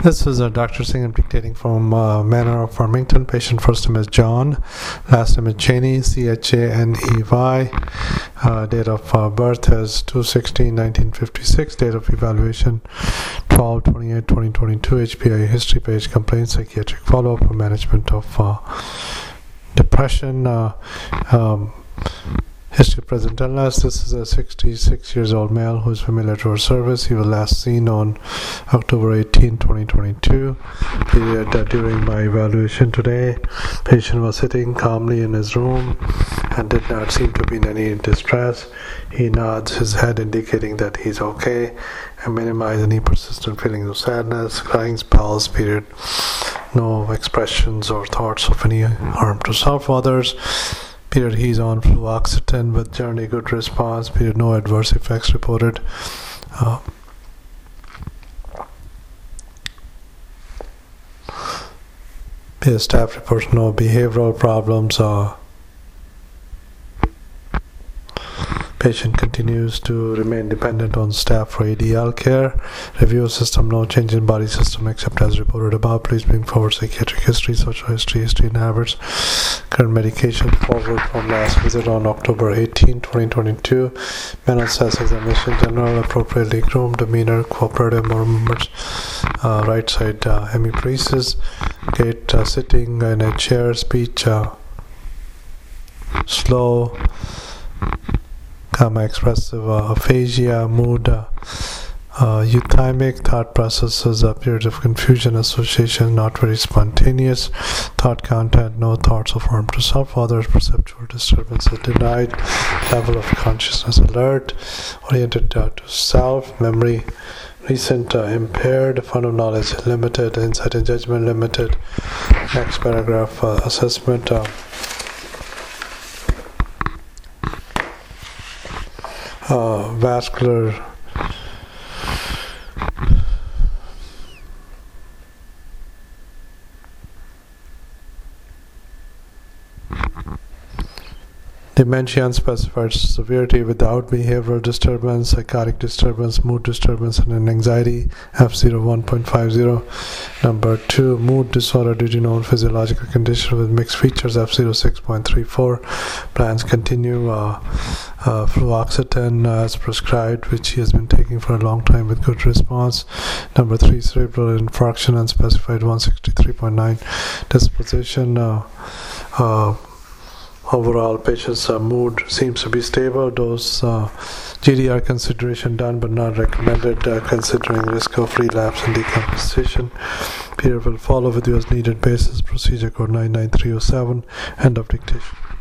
This is Dr. Singh. I'm dictating from Manor of Farmington. Patient first name is John, last name is Cheney, Chaney. Date of birth is 2/16/1956. Date of evaluation 12/28/2022. HPI history page, complaint, psychiatric follow-up, for management of depression. History of present illness. This is a 66-year-old male who is familiar to our service. He was last seen on October 18, 2022. Period during my evaluation today. Patient was sitting calmly in his room and did not seem to be in any distress. He nods his head indicating that he's okay and minimize any persistent feelings of sadness, crying spells. Period. No expressions or thoughts of any harm to self or others. Period. He's on fluoxetine with generally good response. Period. No adverse effects reported. Period. Staff reports no behavioral problems. Patient continues to remain dependent on staff for ADL care. Review system, no change in body system except as reported above. Please bring forward psychiatric history, social history and habits. Current medication forward from last visit on October 18, 2022. Mental status examination, general, appropriately groomed, demeanor, cooperative movements, right side hemiparesis, gait, sitting in a chair, speech slow, expressive aphasia, mood euthymic, thought processes, periods of confusion, association, not very spontaneous, thought content, no thoughts of harm to self, others, perceptual disturbances denied, level of consciousness alert, oriented to self, memory recent impaired, fund of knowledge limited, insight and judgment limited. Next paragraph, assessment. Vascular dementia, unspecified severity without behavioral disturbance, psychotic disturbance, mood disturbance, and an anxiety, F0 1.50. Number 2, mood disorder due to known physiological condition with mixed features, F0 6.34. Plans continue. Fluoxetine as prescribed, which he has been taking for a long time with good response. Number 3, cerebral infarction, unspecified 163.9. Disposition. Overall, patient's mood seems to be stable. Dose GDR consideration done but not recommended, considering risk of relapse and decomposition. Period will follow with you as needed basis. Procedure code 99307. End of dictation.